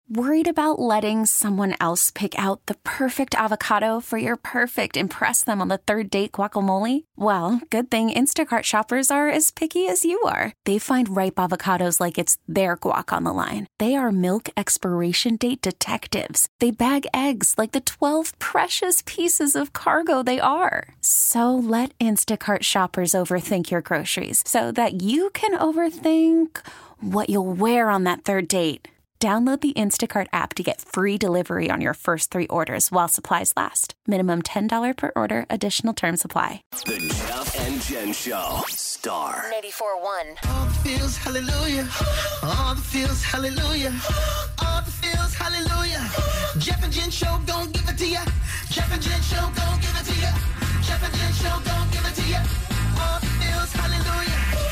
Worried about letting someone else pick out the perfect avocado for your perfect impress them on the third date guacamole? Well, good thing Instacart shoppers are as picky as you are. They find ripe avocados like it's their guac on the line. They are milk expiration date detectives. They bag eggs like the 12 precious pieces of cargo they are. So let Instacart shoppers overthink your groceries so that you can overthink what you'll wear on that third date. Download the Instacart app to get free delivery on your first 3 orders while supplies last. Minimum $10 per order. Additional terms apply. The Jeff and Jen Show. Star 94.1. All the feels, hallelujah. All the feels, hallelujah. All the feels, hallelujah. Jeff and Jen Show, gon' give it to ya. Jeff and Jen Show, gon' give it to ya. Jeff and Jen Show, gon' give it to ya. All the feels, hallelujah.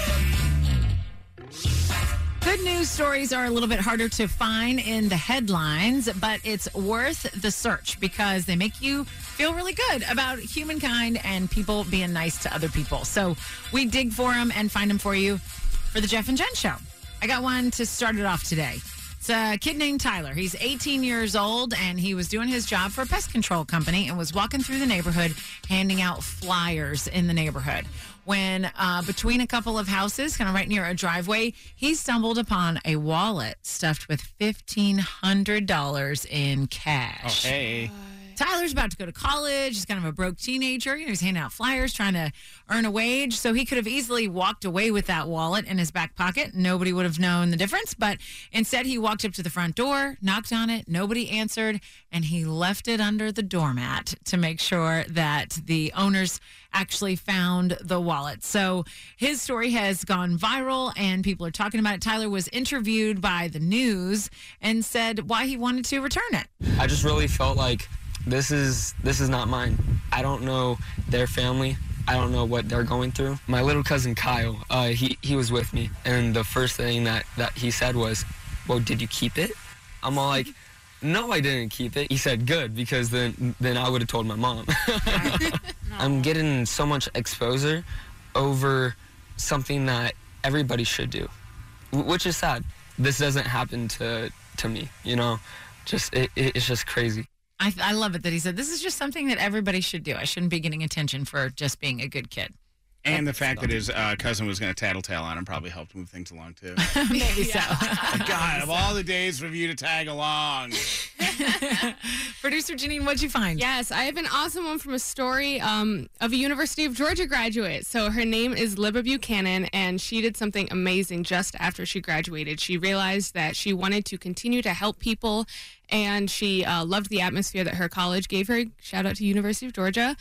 Good news stories are a little bit harder to find in the headlines, but it's worth the search because they make you feel really good about humankind and people being nice to other people. So we dig for them and find them for you for the Jeff and Jen Show. I got one to start it off today. It's a kid named Tyler. He's 18 years old, and he was doing his job for a pest control company and was walking through the neighborhood handing out flyers in the neighborhood. When between a couple of houses, kind of right near a driveway, he stumbled upon a wallet stuffed with $1,500 in cash. Oh, hey. Tyler's about to go to college. He's kind of a broke teenager. You know, he's handing out flyers, trying to earn a wage. So he could have easily walked away with that wallet in his back pocket. Nobody would have known the difference. But instead, he walked up to the front door, knocked on it. Nobody answered. And he left it under the doormat to make sure that the owners actually found the wallet. So his story has gone viral and people are talking about it. Tyler was interviewed by the news and said why he wanted to return it. I just really felt like this is not mine. I don't know their family. I don't know what they're going through. My little cousin Kyle, he was with me, and the first thing that he said was, "Well, did you keep it?" I'm all like, "No, I didn't keep it." He said, "Good, because then I would have told my mom." I'm getting so much exposure over something that everybody should do, which is sad. This doesn't happen to me, you know. It's just crazy. I love it that he said, this is just something that everybody should do. I shouldn't be getting attention for just being a good kid. And the fact that his cousin was going to tattletale on him probably helped move things along, too. Maybe so. God, of all the days for you to tag along. Producer Janine, what'd you find? Yes, I have an awesome one from a story of a University of Georgia graduate. So her name is Libba Buchanan, and she did something amazing just after she graduated. She realized that she wanted to continue to help people, and she loved the atmosphere that her college gave her. Shout out to University of Georgia.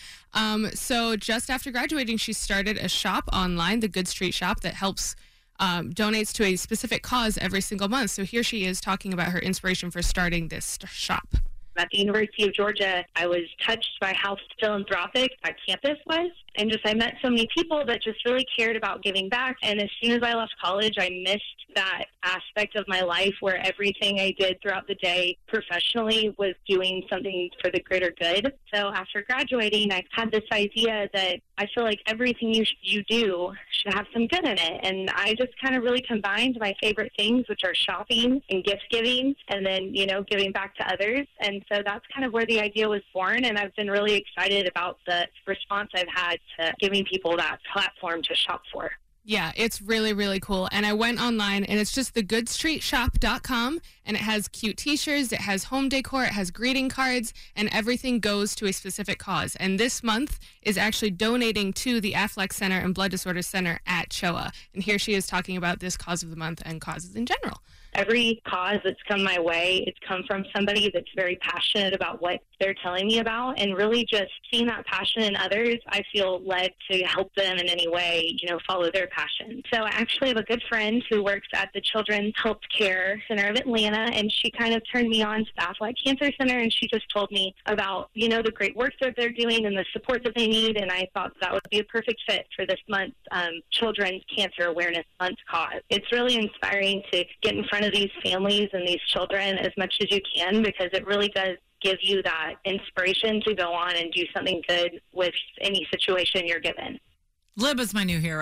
So just after graduating, she started a shop online, the Good Street Shop, that helps donates to a specific cause every single month. So here she is talking about her inspiration for starting this shop. At the University of Georgia, I was touched by how philanthropic that campus was. And I met so many people that just really cared about giving back. And as soon as I left college, I missed that aspect of my life where everything I did throughout the day professionally was doing something for the greater good. So after graduating, I had this idea that I feel like everything you do should have some good in it. And I just kind of really combined my favorite things, which are shopping and gift giving, and then, giving back to others. And so that's kind of where the idea was born. And I've been really excited about the response I've had to giving people that platform to shop for. Yeah, it's really, really cool. And I went online, and it's just thegoodstreetshop.com, and it has cute t-shirts, it has home decor, it has greeting cards, and everything goes to a specific cause. And this month is actually donating to the Aflac Center and Blood Disorders Center at CHOA. And here she is talking about this cause of the month and causes in general. Every cause that's come my way, it's come from somebody that's very passionate about what they're telling me about, and really just seeing that passion in others, I feel led to help them in any way, follow their passion. So I actually have a good friend who works at the Children's Health Care Center of Atlanta, and she kind of turned me on to the Aflac Cancer Center, and she just told me about, the great work that they're doing and the support that they need, and I thought that would be a perfect fit for this month's Children's Cancer Awareness Month cause. It's really inspiring to get in front of these families and these children as much as you can, because it really does give you that inspiration to go on and do something good with any situation you're given. Libba's my new hero.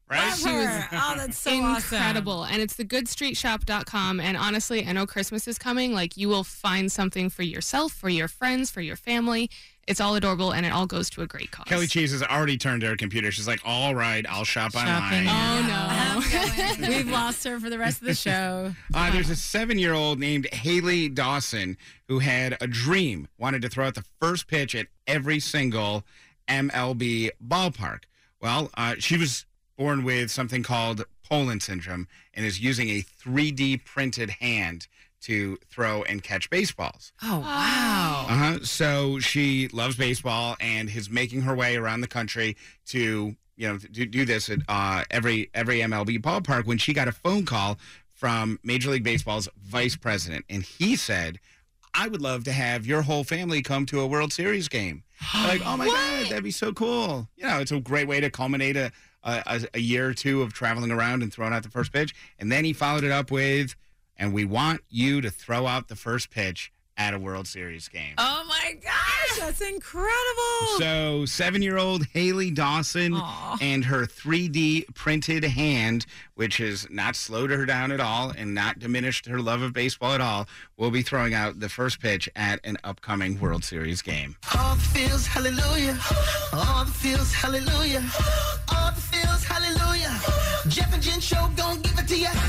right? She was, oh, that's so incredible. awesome. And it's thegoodstreetshop.com. And honestly, I know Christmas is coming. Like, you will find something for yourself, for your friends, for your family. It's all adorable, and it all goes to a great cause. Kelly Cheese has already turned to her computer. She's like, all right, I'll shop Shopping. online. Oh, no. We've lost her for the rest of the show. There's a 7-year-old named Haley Dawson who had a dream, wanted to throw out the first pitch at every single MLB ballpark. Well, she was born with something called Poland syndrome and is using a 3D printed hand to throw and catch baseballs. Oh, wow. So she loves baseball and is making her way around the country to, do this at every MLB ballpark when she got a phone call from Major League Baseball's vice president. And he said, I would love to have your whole family come to a World Series game. Like, oh, my God, that'd be so cool. It's a great way to culminate a year or two of traveling around and throwing out the first pitch. And then he followed it up with, and we want you to throw out the first pitch at a World Series game. Oh, my gosh. That's incredible. So 7-year-old Haley Dawson and her 3D printed hand, which has not slowed her down at all and not diminished her love of baseball at all, will be throwing out the first pitch at an upcoming World Series game. All the fields, hallelujah. All the fields, hallelujah. All the fields, hallelujah. Jeff and Jen Show gon' give it to ya.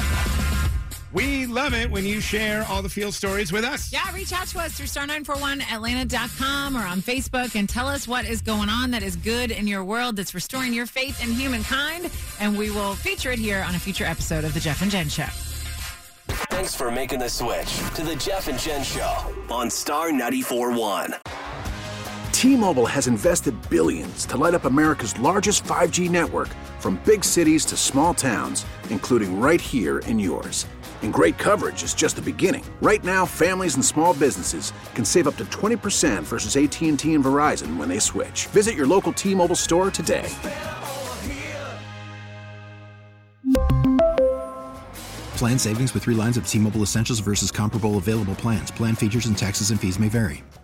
We love it when you share all the field stories with us. Yeah, reach out to us through star941atlanta.com or on Facebook and tell us what is going on that is good in your world, that's restoring your faith in humankind, and we will feature it here on a future episode of The Jeff and Jen Show. Thanks for making the switch to The Jeff and Jen Show on Star 94.1. T-Mobile has invested billions to light up America's largest 5G network, from big cities to small towns, including right here in yours. And great coverage is just the beginning. Right now, families and small businesses can save up to 20% versus AT&T and Verizon when they switch. Visit your local T-Mobile store today. Plan savings with 3 lines of T-Mobile Essentials versus comparable available plans. Plan features and taxes and fees may vary.